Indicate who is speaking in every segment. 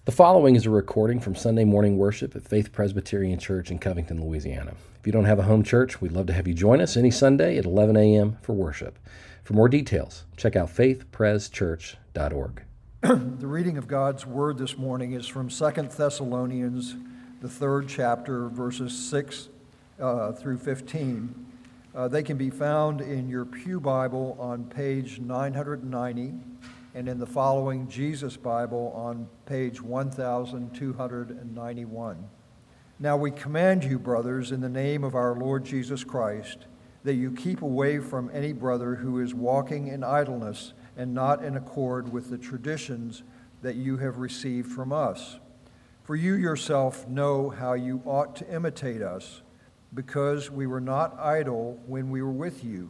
Speaker 1: The following is a recording from Sunday morning worship at Faith Presbyterian Church in Covington, Louisiana. If you don't have a home church, we'd love to have you join us any Sunday at 11 a.m. for worship. For more details, check out faithpreschurch.org.
Speaker 2: The reading of God's Word this morning is from 2 Thessalonians, the 3rd chapter, verses 6 through 15. They can be found in your Pew Bible on page 990 and in the following Jesus Bible on page 1291. Now we command you, brothers, in the name of our Lord Jesus Christ, that you keep away from any brother who is walking in idleness and not in accord with the traditions that you have received from us. For you yourself know how you ought to imitate us, because we were not idle when we were with you,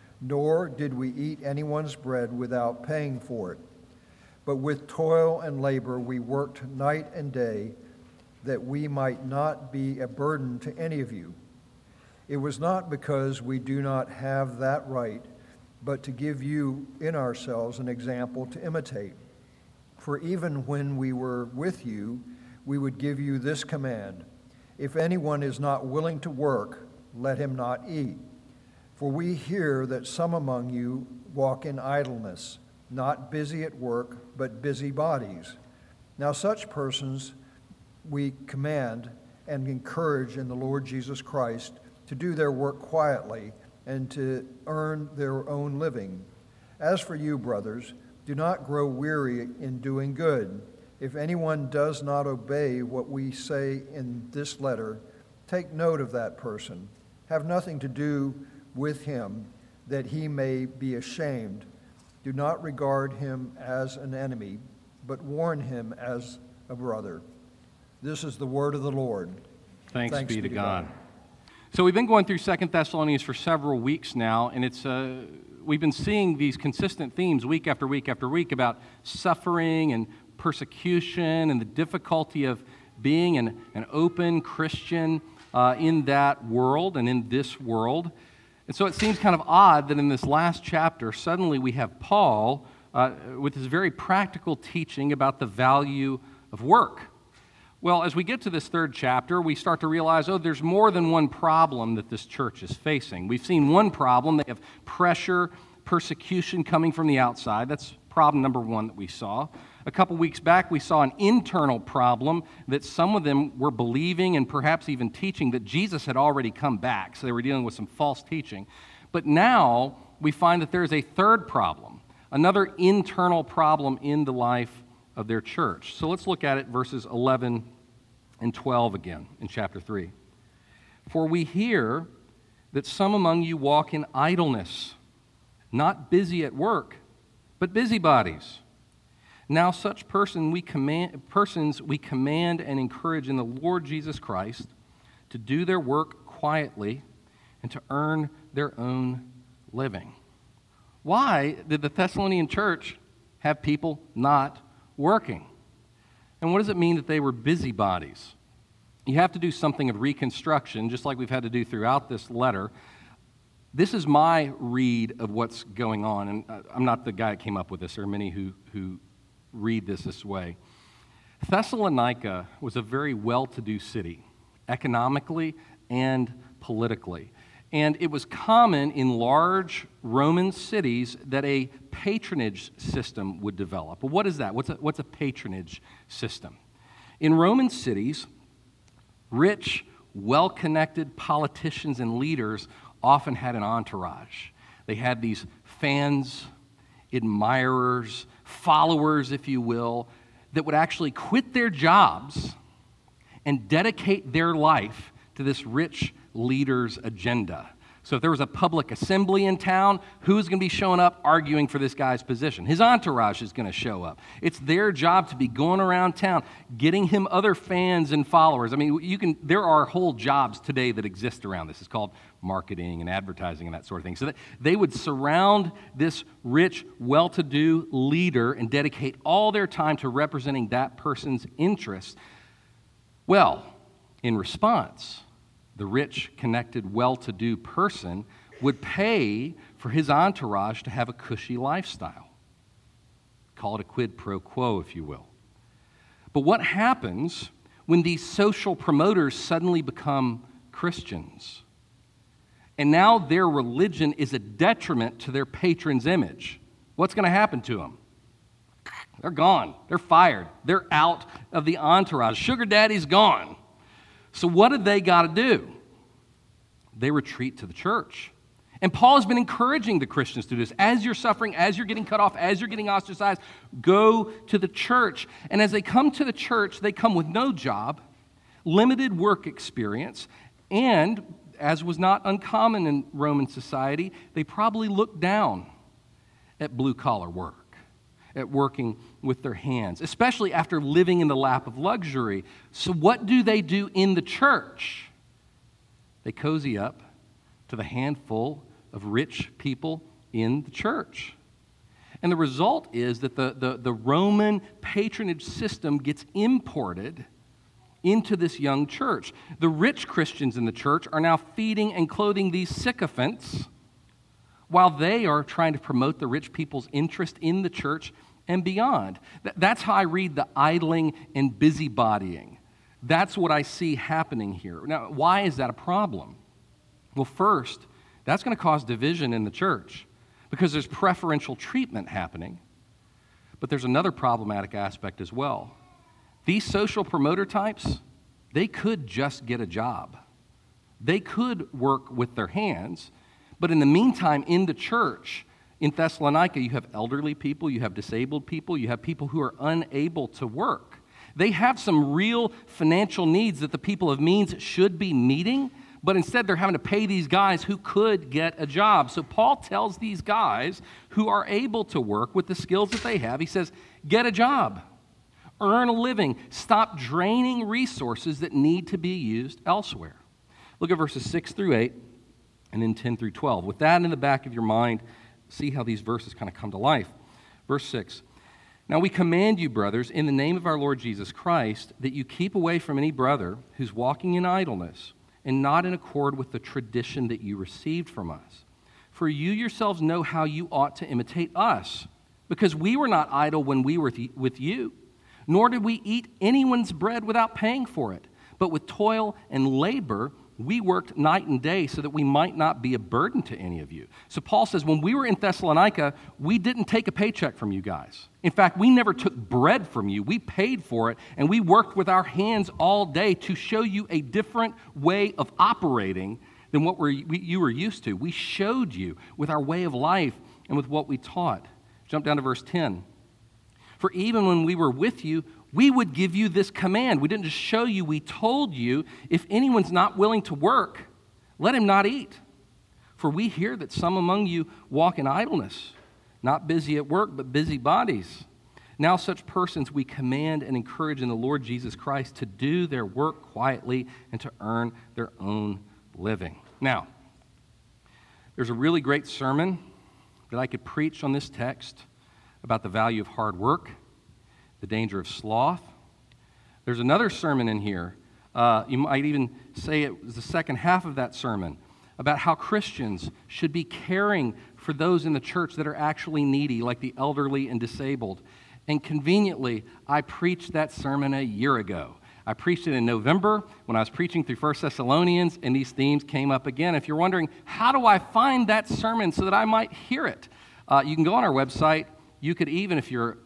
Speaker 2: nor did we eat anyone's bread without paying for it. But with toil and labor we worked night and day, that we might not be a burden to any of you. It was not because we do not have that right, but to give you in ourselves an example to imitate. For even when we were with you, we would give you this command: if anyone is not willing to work, let him not eat. For we hear that some among you walk in idleness, not busy at work, but busybodies. Now such persons we command and encourage in the Lord Jesus Christ to do their work quietly and to earn their own living. As for you, brothers, do not grow weary in doing good. If anyone does not obey what we say in this letter, take note of that person. Have nothing to do with him, that he may be ashamed. Do not regard him as an enemy, but warn him as a brother. This is the word of the Lord.
Speaker 3: Thanks be to God. So we've been going through 2 Thessalonians for several weeks now, and we've been seeing these consistent themes week after week after week about suffering and persecution and the difficulty of being an open Christian in that world and in this world. And so it seems kind of odd that in this last chapter, suddenly we have Paul with his very practical teaching about the value of work. Well, as we get to this 3rd chapter, we start to realize, there's more than one problem that this church is facing. We've seen one problem. They have pressure, persecution coming from the outside. That's problem number one that we saw. A couple weeks back, we saw an internal problem that some of them were believing and perhaps even teaching that Jesus had already come back. So they were dealing with some false teaching. But now we find that there is a third problem, another internal problem in the life of their church. So let's look at it, verses 11 and 12 again in chapter 3. For we hear that some among you walk in idleness, not busy at work, but busybodies. Now such persons we command and encourage in the Lord Jesus Christ to do their work quietly and to earn their own living. Why did the Thessalonian church have people not working? And what does it mean that they were busybodies? You have to do something of reconstruction, just like we've had to do throughout this letter. This is my read of what's going on, and I'm not the guy that came up with this. There are many who read this way. Thessalonica was a very well-to-do city, economically and politically. And it was common in large Roman cities that a patronage system would develop. Well, what is that? What's a patronage system? In Roman cities, rich, well-connected politicians and leaders often had an entourage. They had these fans, admirers, followers, if you will, that would actually quit their jobs and dedicate their life to this rich leader's agenda. So if there was a public assembly in town, who's going to be showing up arguing for this guy's position? His entourage is going to show up. It's their job to be going around town, getting him other fans and followers. I mean, there are whole jobs today that exist around this. It's called marketing and advertising and that sort of thing. So that they would surround this rich, well-to-do leader and dedicate all their time to representing that person's interests. Well, in response, the rich, connected, well-to-do person would pay for his entourage to have a cushy lifestyle. Call it a quid pro quo, if you will. But what happens when these social promoters suddenly become Christians? And now their religion is a detriment to their patron's image. What's going to happen to them? They're gone. They're fired. They're out of the entourage. Sugar daddy's gone. So what do they got to do? They retreat to the church. And Paul has been encouraging the Christians to do this. As you're suffering, as you're getting cut off, as you're getting ostracized, go to the church. And as they come to the church, they come with no job, limited work experience, and, as was not uncommon in Roman society, they probably looked down at blue-collar work, at working with their hands, especially after living in the lap of luxury. So what do they do in the church? They cozy up to the handful of rich people in the church. And the result is that the Roman patronage system gets imported into this young church. The rich Christians in the church are now feeding and clothing these sycophants while they are trying to promote the rich people's interest in the church and beyond. That's how I read the idling and busybodying. That's what I see happening here. Now, why is that a problem? Well, first, that's going to cause division in the church because there's preferential treatment happening. But there's another problematic aspect as well. These social promoter types, they could just get a job. They could work with their hands, but in the meantime, in the church, in Thessalonica, you have elderly people, you have disabled people, you have people who are unable to work. They have some real financial needs that the people of means should be meeting, but instead they're having to pay these guys who could get a job. So Paul tells these guys who are able to work with the skills that they have, he says, get a job, earn a living, stop draining resources that need to be used elsewhere. Look at verses 6 through 8 and then 10 through 12. With that in the back of your mind, see how these verses kind of come to life. Verse 6. Now we command you, brothers, in the name of our Lord Jesus Christ, that you keep away from any brother who's walking in idleness and not in accord with the tradition that you received from us. For you yourselves know how you ought to imitate us, because we were not idle when we were with you, nor did we eat anyone's bread without paying for it, but with toil and labor we worked night and day so that we might not be a burden to any of you. So Paul says, when we were in Thessalonica, we didn't take a paycheck from you guys. In fact, we never took bread from you. We paid for it, and we worked with our hands all day to show you a different way of operating than what you were used to. We showed you with our way of life and with what we taught. Jump down to verse 10. For even when we were with you, we would give you this command. We didn't just show you, we told you, if anyone's not willing to work, let him not eat. For we hear that some among you walk in idleness, not busy at work, but busy bodies. Now such persons we command and encourage in the Lord Jesus Christ to do their work quietly and to earn their own living. Now, there's a really great sermon that I could preach on this text about the value of hard work, the danger of sloth. There's another sermon in here. You might even say it was the second half of that sermon about how Christians should be caring for those in the church that are actually needy, like the elderly and disabled. And conveniently, I preached that sermon a year ago. I preached it in November when I was preaching through 1 Thessalonians, and these themes came up again. If you're wondering, how do I find that sermon so that I might hear it? You can go on our website. You could even, if you're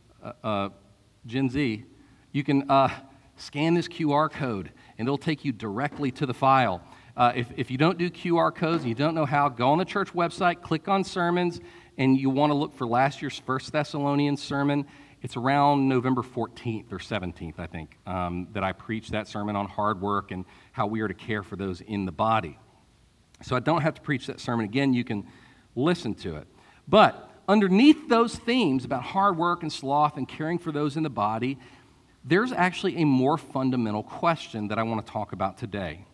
Speaker 3: Gen Z, you can scan this QR code, and it'll take you directly to the file. If you don't do QR codes and you don't know how, go on the church website, click on sermons, and you want to look for last year's 1 Thessalonians sermon. It's around November 14th or 17th, I think, that I preached that sermon on hard work and how we are to care for those in the body. So I don't have to preach that sermon again. You can listen to it. But underneath those themes about hard work and sloth and caring for those in the body, there's actually a more fundamental question that I want to talk about today.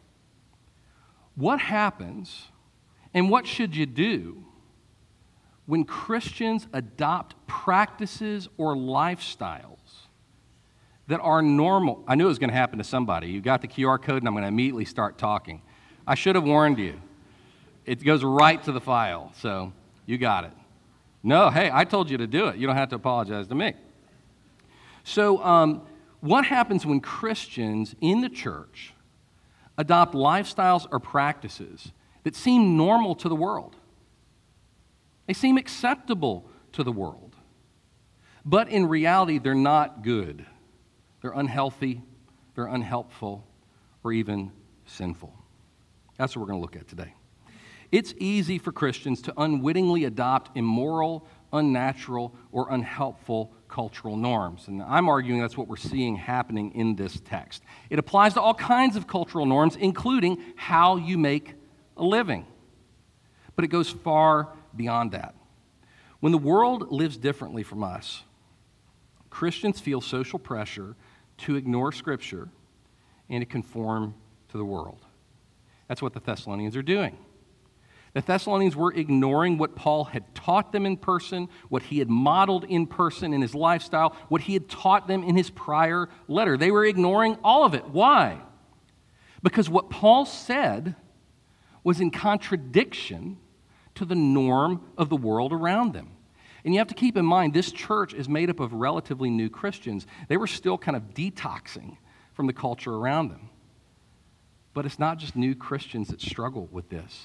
Speaker 3: What happens and what should you do when Christians adopt practices or lifestyles that are normal? I knew it was going to happen to somebody. You got the QR code, and I'm going to immediately start talking. I should have warned you. It goes right to the file, so you got it. No, hey, I told you to do it. You don't have to apologize to me. So what happens when Christians in the church adopt lifestyles or practices that seem normal to the world. They seem acceptable to the world. But in reality, they're not good. They're unhealthy, they're unhelpful, or even sinful. That's what we're going to look at today. It's easy for Christians to unwittingly adopt immoral, unnatural, or unhelpful cultural norms. And I'm arguing that's what we're seeing happening in this text. It applies to all kinds of cultural norms, including how you make a living. But it goes far beyond that. When the world lives differently from us, Christians feel social pressure to ignore Scripture and to conform to the world. That's what the Thessalonians are doing. The Thessalonians were ignoring what Paul had taught them in person, what he had modeled in person in his lifestyle, what he had taught them in his prior letter. They were ignoring all of it. Why? Because what Paul said was in contradiction to the norm of the world around them. And you have to keep in mind, this church is made up of relatively new Christians. They were still kind of detoxing from the culture around them. But it's not just new Christians that struggle with this.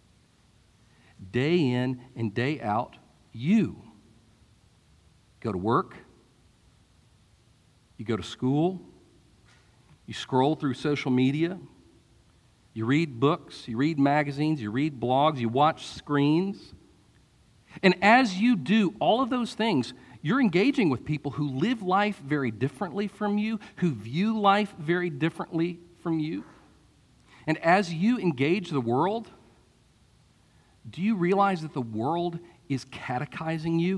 Speaker 3: Day in and day out, you go to work, you go to school, you scroll through social media, you read books, you read magazines, you read blogs, you watch screens. And as you do all of those things, you're engaging with people who live life very differently from you, who view life very differently from you. And as you engage the world, do you realize that the world is catechizing you?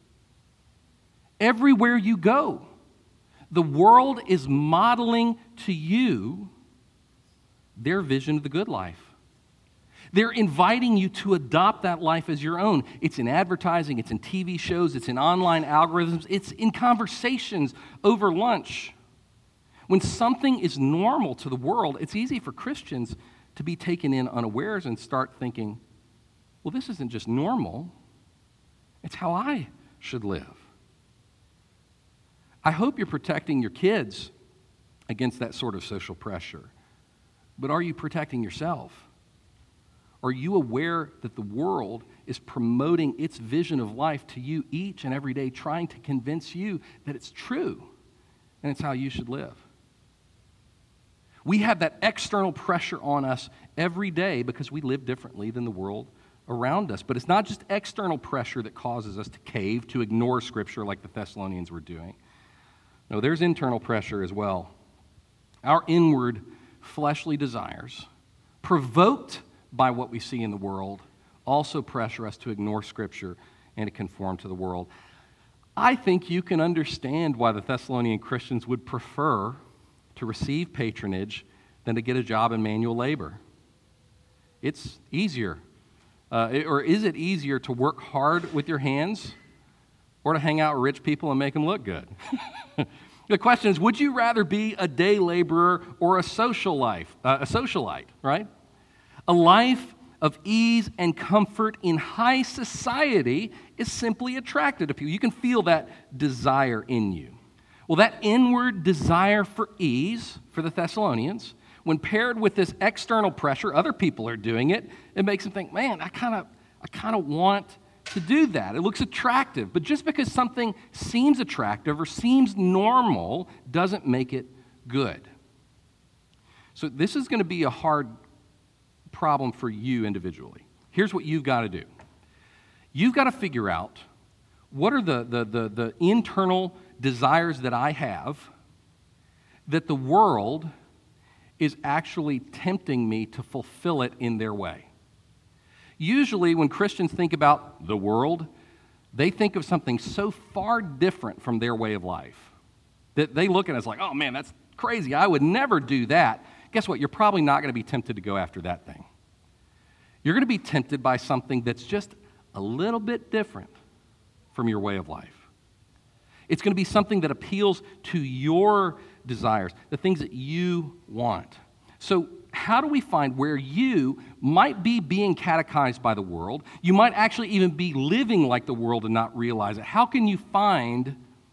Speaker 3: Everywhere you go, the world is modeling to you their vision of the good life. They're inviting you to adopt that life as your own. It's in advertising, it's in TV shows, it's in online algorithms, it's in conversations over lunch. When something is normal to the world, it's easy for Christians to be taken in unawares and start thinking, well, this isn't just normal, it's how I should live. I hope you're protecting your kids against that sort of social pressure, but are you protecting yourself? Are you aware that the world is promoting its vision of life to you each and every day, trying to convince you that it's true and it's how you should live? We have that external pressure on us every day because we live differently than the world around us. But it's not just external pressure that causes us to cave, to ignore Scripture like the Thessalonians were doing. No, there's internal pressure as well. Our inward fleshly desires, provoked by what we see in the world, also pressure us to ignore Scripture and to conform to the world. I think you can understand why the Thessalonian Christians would prefer to receive patronage than to get a job in manual labor. It's easier. Or is it easier to work hard with your hands or to hang out with rich people and make them look good? The question is, would you rather be a day laborer or a socialite, right? A life of ease and comfort in high society is simply attractive to people. You can feel that desire in you. Well, that inward desire for ease for the Thessalonians, when paired with this external pressure, other people are doing it, it makes them think, man, I kind of want to do that. It looks attractive. But just because something seems attractive or seems normal doesn't make it good. So this is going to be a hard problem for you individually. Here's what you've got to do. You've got to figure out what are the internal desires that I have that the world is actually tempting me to fulfill it in their way. Usually when Christians think about the world, they think of something so far different from their way of life that they look at it as like, oh man, that's crazy. I would never do that. Guess what? You're probably not going to be tempted to go after that thing. You're going to be tempted by something that's just a little bit different from your way of life. It's going to be something that appeals to your desires, the things that you want. So how do we find where you might be being catechized by the world? You might actually even be living like the world and not realize it. How can you find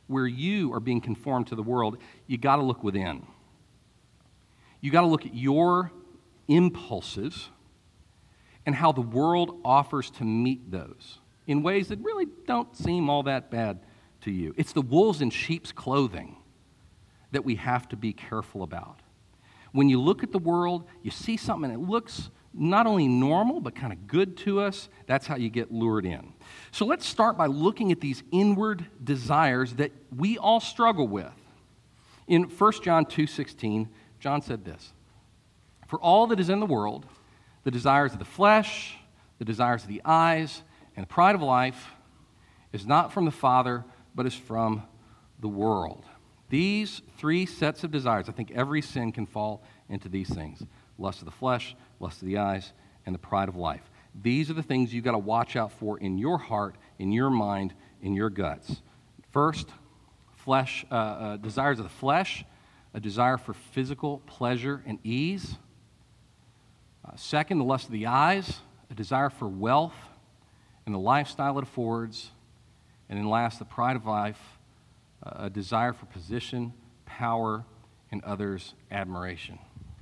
Speaker 3: where you are being conformed to the world, you got to look within. You got to look at your impulses and how the world offers to meet those in ways that really don't seem all that bad to you. It's the wolves in sheep's clothing that we have to be careful about. When you look at the world, you see something that looks not only normal, but kind of good to us. That's how you get lured in. So let's start by looking at these inward desires that we all struggle with. In 1 John 2:16, John said this, "For all that is in the world, the desires of the flesh, the desires of the eyes, and the pride of life is not from the Father, but is from the world." These three sets of desires, I think every sin can fall into these things. Lust of the flesh, lust of the eyes, and the pride of life. These are the things you've got to watch out for in your heart, in your mind, in your guts. First, desires of the flesh, a desire for physical pleasure and ease. Second, the lust of the eyes, a desire for wealth and the lifestyle it affords. And then last, the pride of life, a desire for position, power, and others' admiration.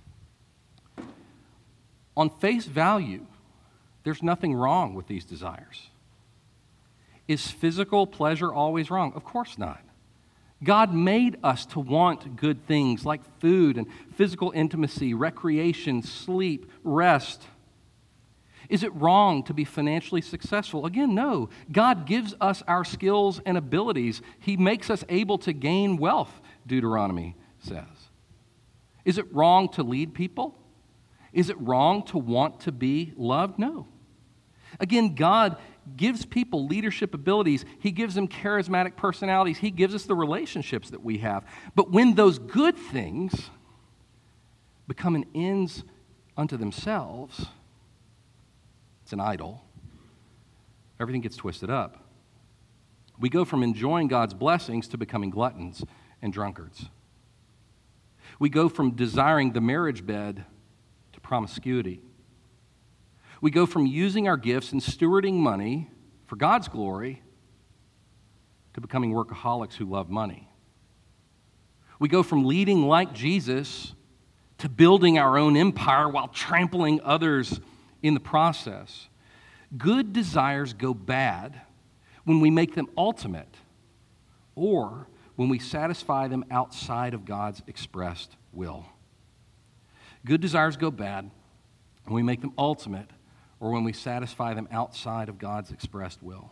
Speaker 3: On face value, there's nothing wrong with these desires. Is physical pleasure always wrong? Of course not. God made us to want good things like food and physical intimacy, recreation, sleep, rest. Is it wrong to be financially successful? Again, no. God gives us our skills and abilities. He makes us able to gain wealth, Deuteronomy says. Is it wrong to lead people? Is it wrong to want to be loved? No. Again, God gives people leadership abilities. He gives them charismatic personalities. He gives us the relationships that we have. But when those good things become an ends unto themselves, it's an idol. Everything gets twisted up. We go from enjoying God's blessings to becoming gluttons and drunkards. We go from desiring the marriage bed to promiscuity. We go from using our gifts and stewarding money for God's glory to becoming workaholics who love money. We go from leading like Jesus to building our own empire while trampling others in the process. Good desires go bad when we make them ultimate or when we satisfy them outside of God's expressed will. Good desires go bad when we make them ultimate or when we satisfy them outside of God's expressed will.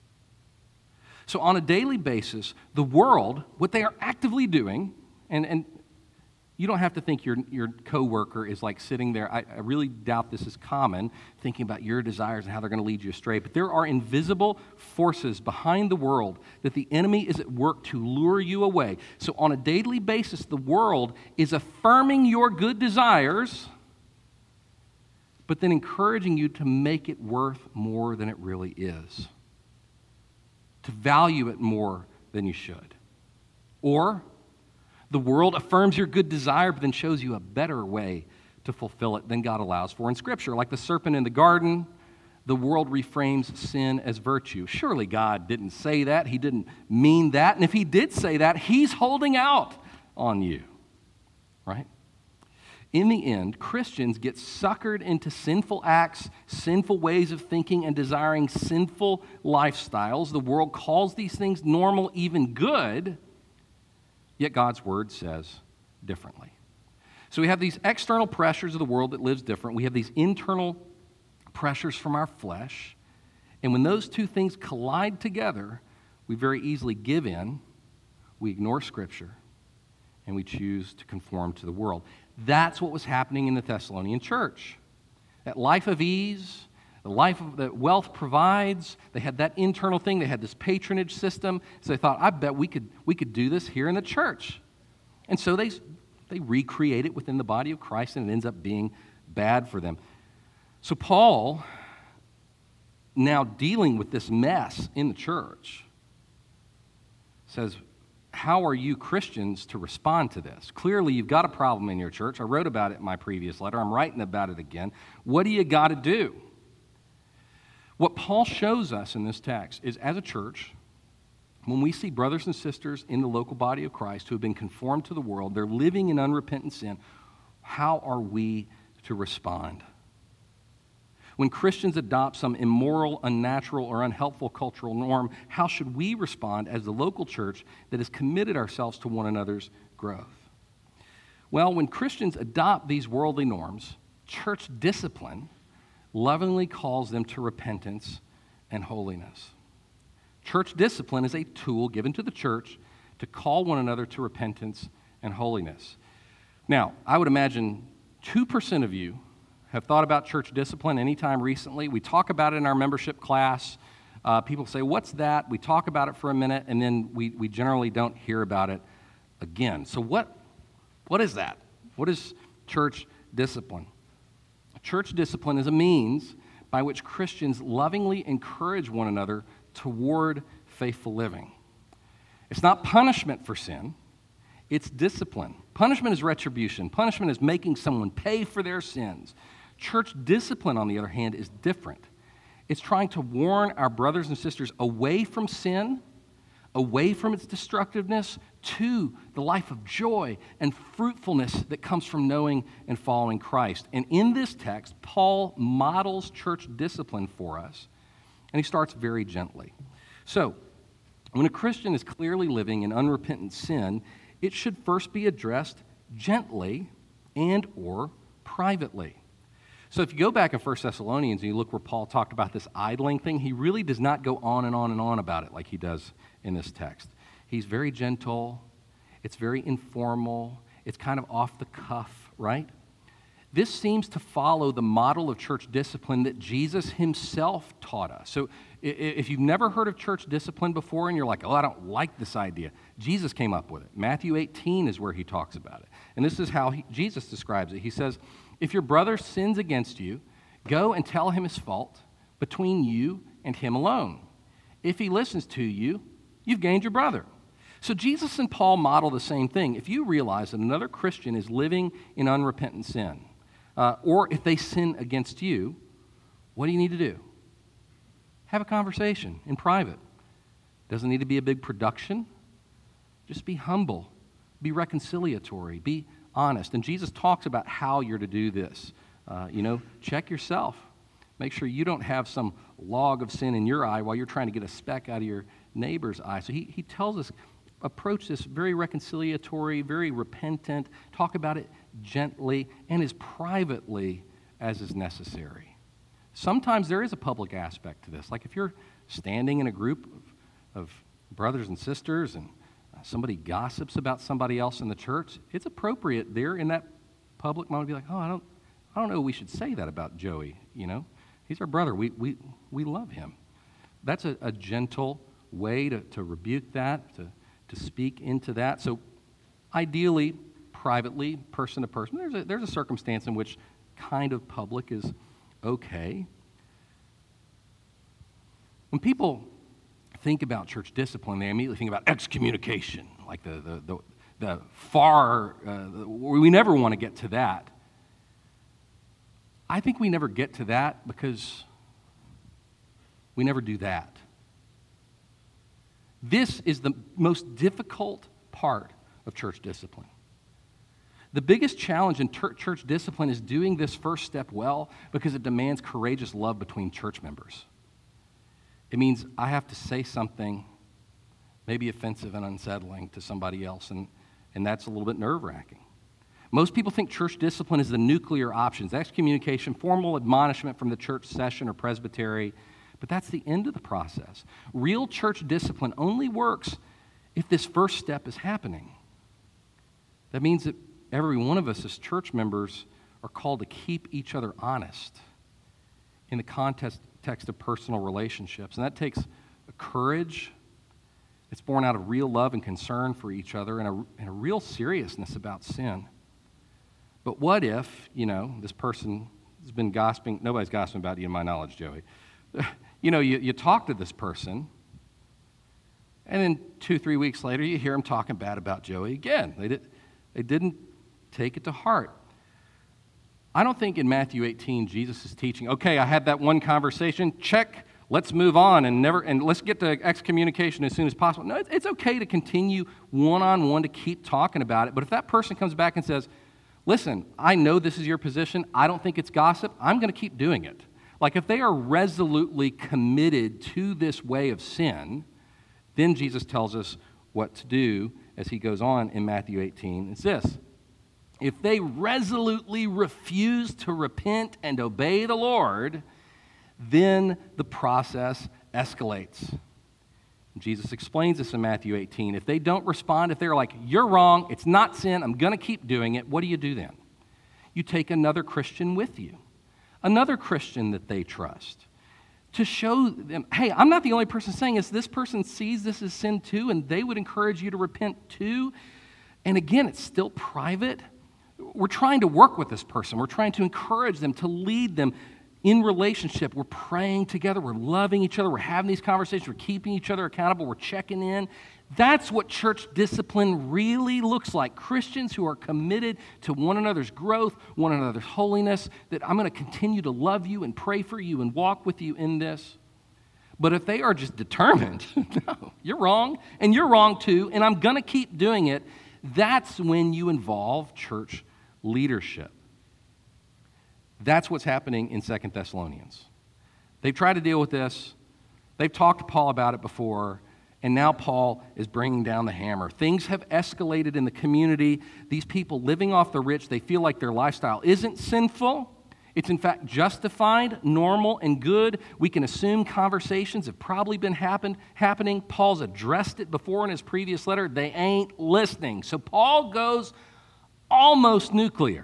Speaker 3: So on a daily basis, the world, what they are actively doing, and you don't have to think your coworker is like sitting there. I really doubt this is common, thinking about your desires and how they're going to lead you astray. But there are invisible forces behind the world that the enemy is at work to lure you away. So on a daily basis, the world is affirming your good desires, but then encouraging you to make it worth more than it really is, to value it more than you should. Or the world affirms your good desire, but then shows you a better way to fulfill it than God allows for in Scripture. Like the serpent in the garden, the world reframes sin as virtue. Surely God didn't say that. He didn't mean that. And if he did say that, he's holding out on you, right? In the end, Christians get suckered into sinful acts, sinful ways of thinking, and desiring sinful lifestyles. The world calls these things normal, even good, yet God's word says differently. So we have these external pressures of the world that lives different. We have these internal pressures from our flesh. And when those two things collide together, we very easily give in, we ignore Scripture, and we choose to conform to the world. That's what was happening in the Thessalonian church. That life of ease, the life that wealth provides, they had that internal thing. They had this patronage system. So they thought, I bet we could do this here in the church. And so they recreate it within the body of Christ, and it ends up being bad for them. So Paul, now dealing with this mess in the church, says, how are you Christians to respond to this? Clearly, you've got a problem in your church. I wrote about it in my previous letter. I'm writing about it again. What do you got to do? What Paul shows us in this text is, as a church, when we see brothers and sisters in the local body of Christ who have been conformed to the world, they're living in unrepentant sin, how are we to respond? When Christians adopt some immoral, unnatural, or unhelpful cultural norm, how should we respond as the local church that has committed ourselves to one another's growth? Well, when Christians adopt these worldly norms, church discipline lovingly calls them to repentance and holiness. Church discipline is a tool given to the church to call one another to repentance and holiness. Now, I would imagine 2% of you have thought about church discipline anytime recently. We talk about it in our membership class. People say, what's that? We talk about it for a minute, and then we generally don't hear about it again. So what is that? What is church discipline? Church discipline is a means by which Christians lovingly encourage one another toward faithful living. It's not punishment for sin, it's discipline. Punishment is retribution. Punishment is making someone pay for their sins. Church discipline, on the other hand, is different. It's trying to warn our brothers and sisters away from sin, away from its destructiveness, to the life of joy and fruitfulness that comes from knowing and following Christ. And in this text, Paul models church discipline for us, and he starts very gently. So, when a Christian is clearly living in unrepentant sin, it should first be addressed gently and or privately. So if you go back in 1 Thessalonians and you look where Paul talked about this idling thing, he really does not go on and on and on about it like he does in this text. He's very gentle. It's very informal. It's kind of off the cuff, right? This seems to follow the model of church discipline that Jesus himself taught us. So if you've never heard of church discipline before and you're like, oh, I don't like this idea, Jesus came up with it. Matthew 18 is where he talks about it. And this is how Jesus describes it. He says, if your brother sins against you, go and tell him his fault between you and him alone. If he listens to you, you've gained your brother. So Jesus and Paul model the same thing. If you realize that another Christian is living in unrepentant sin, or if they sin against you, what do you need to do? Have a conversation in private. Doesn't need to be a big production. Just be humble. Be reconciliatory. Be honest. And Jesus talks about how you're to do this. Check yourself. Make sure you don't have some log of sin in your eye while you're trying to get a speck out of your neighbor's eye. So he tells us, approach this very reconciliatory, very repentant, talk about it gently and as privately as is necessary. Sometimes there is a public aspect to this. Like if you're standing in a group of brothers and sisters and somebody gossips about somebody else in the church, it's appropriate there in that public moment to be like, oh, I don't know we should say that about Joey, He's our brother. We love him. That's a gentle way to rebuke that, to speak into that. So ideally, privately, person to person, there's a circumstance in which kind of public is okay. When people think about church discipline, they immediately think about excommunication, like the far, we never want to get to that. I think we never get to that because we never do that. This is the most difficult part of church discipline. The biggest challenge in church discipline is doing this first step well because it demands courageous love between church members. It means I have to say something maybe offensive and unsettling to somebody else, and that's a little bit nerve-wracking. Most people think church discipline is the nuclear options, excommunication, formal admonishment from the church session or presbytery, but that's the end of the process. Real church discipline only works if this first step is happening. That means that every one of us as church members are called to keep each other honest in the context of personal relationships. And that takes a courage. It's born out of real love and concern for each other and a real seriousness about sin. But what if, this person has been gossiping, nobody's gossiping about you in my knowledge, Joey. You talk to this person, and then 2-3 weeks later, you hear them talking bad about Joey again. They didn't take it to heart. I don't think in Matthew 18, Jesus is teaching, okay, I had that one conversation, check, let's move on and let's get to excommunication as soon as possible. No, it's okay to continue one-on-one to keep talking about it. But if that person comes back and says, listen, I know this is your position. I don't think it's gossip. I'm going to keep doing it. Like if they are resolutely committed to this way of sin, then Jesus tells us what to do as he goes on in Matthew 18. It's this. If they resolutely refuse to repent and obey the Lord, then the process escalates. Jesus explains this in Matthew 18. If they don't respond, if they're like, you're wrong, it's not sin, I'm going to keep doing it, what do you do then? You take another Christian with you, another Christian that they trust, to show them, hey, I'm not the only person saying this. This person sees this as sin too, and they would encourage you to repent too. And again, it's still private. We're trying to work with this person. We're trying to encourage them, to lead them in relationship. We're praying together. We're loving each other. We're having these conversations. We're keeping each other accountable. We're checking in. That's what church discipline really looks like. Christians who are committed to one another's growth, one another's holiness, that I'm going to continue to love you and pray for you and walk with you in this. But if they are just determined, no, you're wrong, and you're wrong too, and I'm going to keep doing it, that's when you involve church leadership. That's what's happening in 2 Thessalonians. They've tried to deal with this. They've talked to Paul about it before, and now Paul is bringing down the hammer. Things have escalated in the community. These people living off the rich, they feel like their lifestyle isn't sinful. It's in fact justified, normal, and good. We can assume conversations have probably been happening. Paul's addressed it before in his previous letter. They ain't listening. So Paul goes almost nuclear.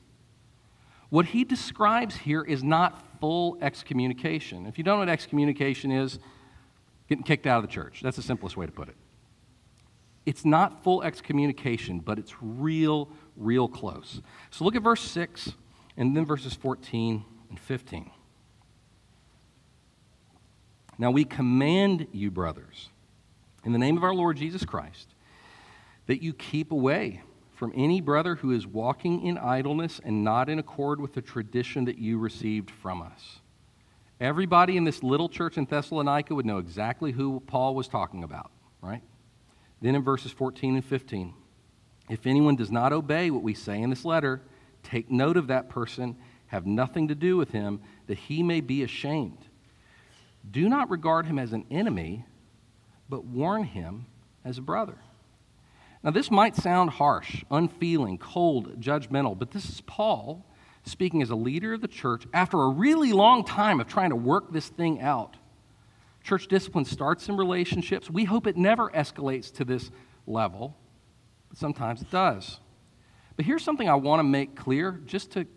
Speaker 3: What he describes here is not full excommunication. If you don't know what excommunication is, getting kicked out of the church. That's the simplest way to put it. It's not full excommunication, but it's real close. So look at verse 6 and then verses 14 and 15. Now we command you, brothers, in the name of our Lord Jesus Christ, that you keep away from any brother who is walking in idleness and not in accord with the tradition that you received from us. Everybody in this little church in Thessalonica would know exactly who Paul was talking about, right? Then in verses 14 and 15, if anyone does not obey what we say in this letter, take note of that person, have nothing to do with him, that he may be ashamed. Do not regard him as an enemy, but warn him as a brother. Now, this might sound harsh, unfeeling, cold, judgmental, but this is Paul speaking as a leader of the church after a really long time of trying to work this thing out. Church discipline starts in relationships. We hope it never escalates to this level, but sometimes it does. But here's something I want to make clear, just to,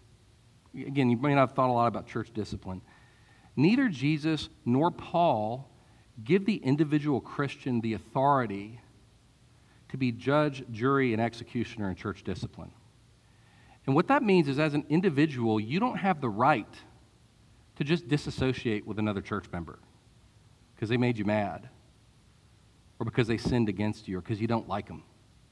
Speaker 3: again, you may not have thought a lot about church discipline. Neither Jesus nor Paul give the individual Christian the authority to be judge, jury, and executioner in church discipline. And what that means is as an individual, you don't have the right to just disassociate with another church member because they made you mad or because they sinned against you or because you don't like them.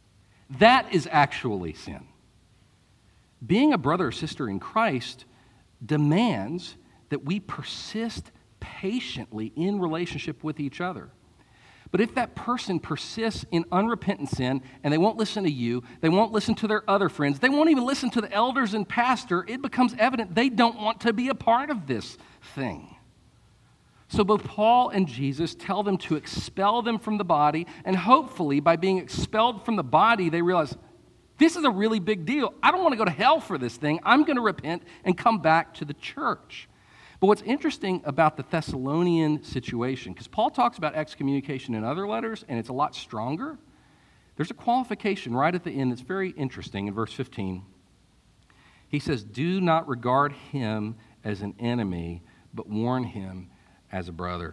Speaker 3: That is actually sin. Being a brother or sister in Christ demands that we persist patiently in relationship with each other. But if that person persists in unrepentant sin and they won't listen to you, they won't listen to their other friends, they won't even listen to the elders and pastor, it becomes evident they don't want to be a part of this thing. So both Paul and Jesus tell them to expel them from the body, and hopefully by being expelled from the body, they realize, this is a really big deal. I don't want to go to hell for this thing. I'm going to repent and come back to the church. But what's interesting about the Thessalonian situation, because Paul talks about excommunication in other letters, and it's a lot stronger, there's a qualification right at the end that's very interesting in verse 15. He says, do not regard him as an enemy, but warn him as a brother.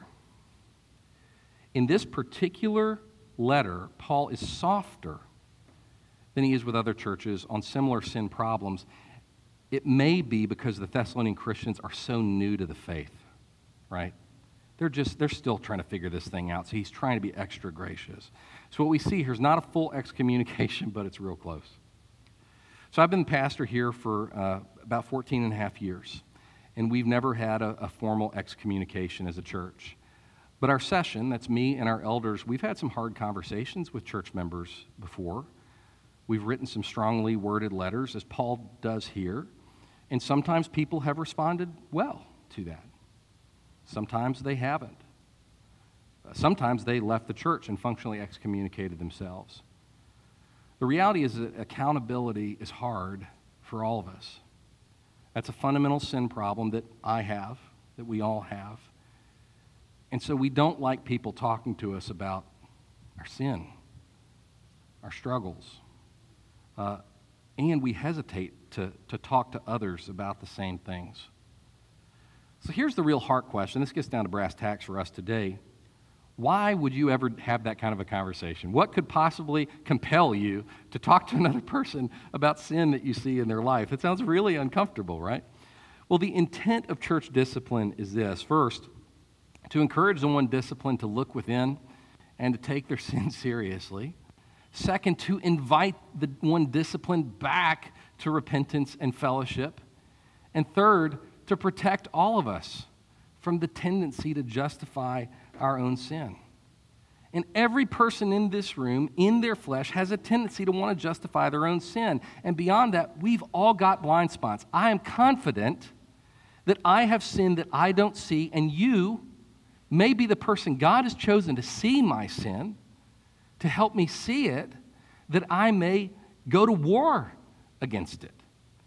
Speaker 3: In this particular letter, Paul is softer than he is with other churches on similar sin problems. It may be because the Thessalonian Christians are so new to the faith, right? They're still trying to figure this thing out, so he's trying to be extra gracious. So what we see here is not a full excommunication, but it's real close. So I've been pastor here for about 14 and a half years. and we've never had a formal excommunication as a church. But our session, that's me and our elders, we've had some hard conversations with church members before. We've written some strongly worded letters, as Paul does here, and sometimes people have responded well to that. Sometimes they haven't. Sometimes they left the church and functionally excommunicated themselves. The reality is that accountability is hard for all of us. That's a fundamental sin problem that I have, that we all have. And so we don't like people talking to us about our sin, our struggles, and we hesitate to talk to others about the same things. So here's the real heart question. This gets down to brass tacks for us today. Why would you ever have that kind of a conversation? What could possibly compel you to talk to another person about sin that you see in their life? It sounds really uncomfortable, right? Well, the intent of church discipline is this. First, to encourage the one disciplined to look within and to take their sin seriously. Second, to invite the one disciplined back to repentance and fellowship. And third, to protect all of us from the tendency to justify our own sin. And every person in this room, in their flesh, has a tendency to want to justify their own sin. And beyond that, we've all got blind spots. I am confident that I have sin that I don't see, and you may be the person God has chosen to see my sin, to help me see it, that I may go to war against it.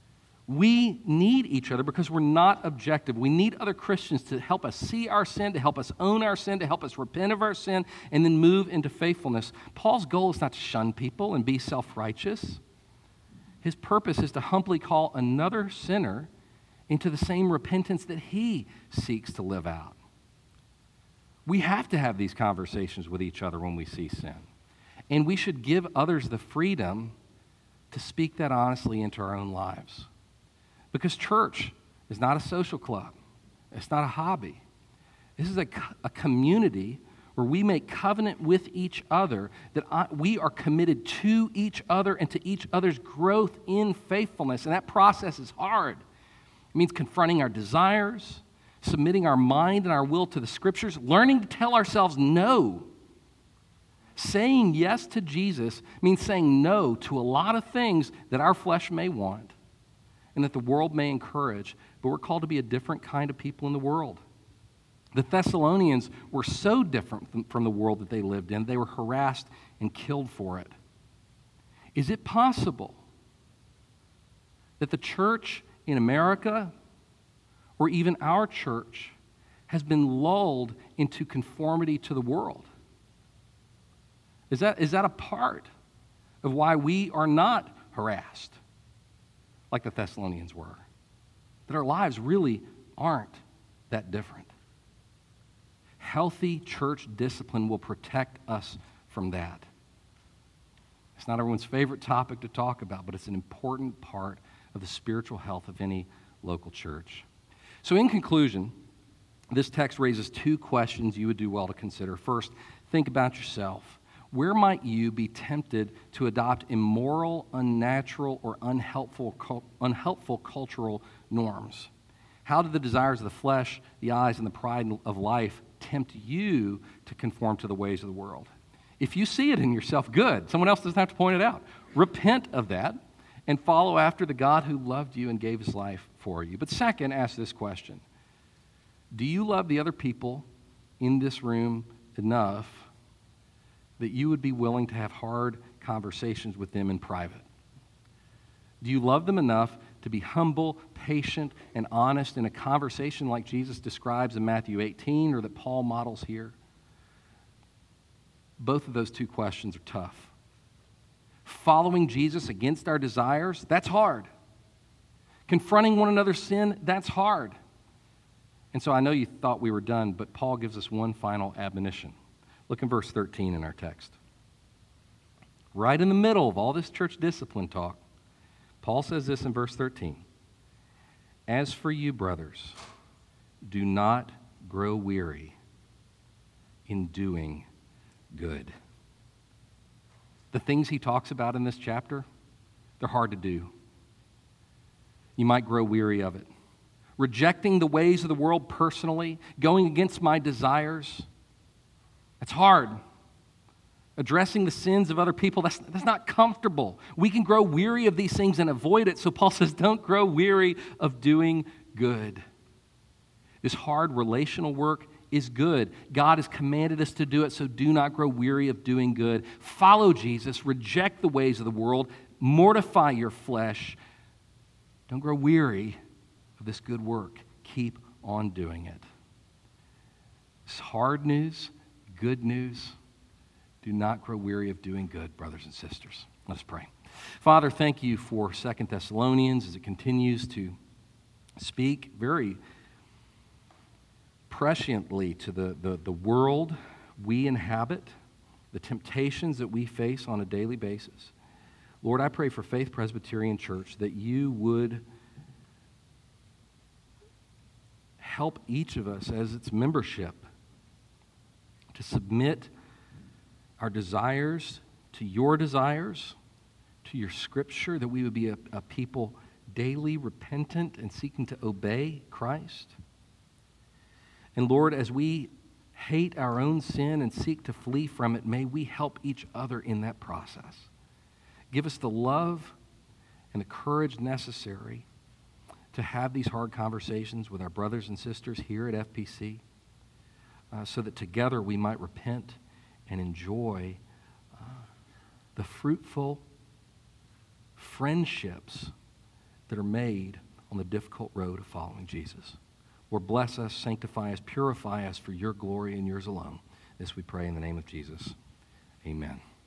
Speaker 3: We need each other because we're not objective. We need other Christians to help us see our sin, to help us own our sin, to help us repent of our sin, and then move into faithfulness. Paul's goal is not to shun people and be self-righteous. His purpose is to humbly call another sinner into the same repentance that he seeks to live out. We have to have these conversations with each other when we see sin. And we should give others the freedom to speak that honestly into our own lives. Because church is not a social club. It's not a hobby. This is a community where we make covenant with each other, that we are committed to each other and to each other's growth in faithfulness. And that process is hard. It means confronting our desires, submitting our mind and our will to the Scriptures, learning to tell ourselves no. Saying yes to Jesus means saying no to a lot of things that our flesh may want and that the world may encourage, but we're called to be a different kind of people in the world. The Thessalonians were so different from the world that they lived in, they were harassed and killed for it. Is it possible that the church in America, or even our church, has been lulled into conformity to the world? Is that a part of why we are not harassed like the Thessalonians were? That our lives really aren't that different. Healthy church discipline will protect us from that. It's not everyone's favorite topic to talk about, but it's an important part of the spiritual health of any local church. So in conclusion, this text raises two questions you would do well to consider. First, think about yourself. Where might you be tempted to adopt immoral, unnatural, or unhelpful cultural norms? How do the desires of the flesh, the eyes, and the pride of life tempt you to conform to the ways of the world? If you see it in yourself, good. Someone else doesn't have to point it out. Repent of that and follow after the God who loved you and gave his life for you. But second, ask this question. Do you love the other people in this room enough that you would be willing to have hard conversations with them in private? Do you love them enough to be humble, patient, and honest in a conversation like Jesus describes in Matthew 18 or that Paul models here? Both of those two questions are tough. Following Jesus against our desires, that's hard. Confronting one another's sin, that's hard. And so I know you thought we were done, but Paul gives us one final admonition. Look in verse 13 in our text. Right in the middle of all this church discipline talk, Paul says this in verse 13. As for you, brothers, do not grow weary in doing good. The things he talks about in this chapter, they're hard to do. You might grow weary of it. rejecting the ways of the world personally, going against my desires. That's hard. Addressing the sins of other people, that's not comfortable. We can grow weary of these things and avoid it. So Paul says, don't grow weary of doing good. This hard relational work is good. God has commanded us to do it, so do not grow weary of doing good. Follow Jesus, reject the ways of the world, mortify your flesh. Don't grow weary of this good work. Keep on doing it. It's hard news, good news. Do not grow weary of doing good, brothers and sisters. Let us pray. Father, thank you for 2 Thessalonians as it continues to speak very presciently to the world we inhabit, the temptations that we face on a daily basis. Lord, I pray for Faith Presbyterian Church that you would help each of us as its membership to submit our desires to your desires, to your scripture, that we would be a people daily repentant and seeking to obey Christ. And Lord, as we hate our own sin and seek to flee from it, may we help each other in that process. Give us the love and the courage necessary to have these hard conversations with our brothers and sisters here at FPC so that together we might repent and enjoy the fruitful friendships that are made on the difficult road of following Jesus. Lord, bless us, sanctify us, purify us for your glory and yours alone. This we pray in the name of Jesus. Amen.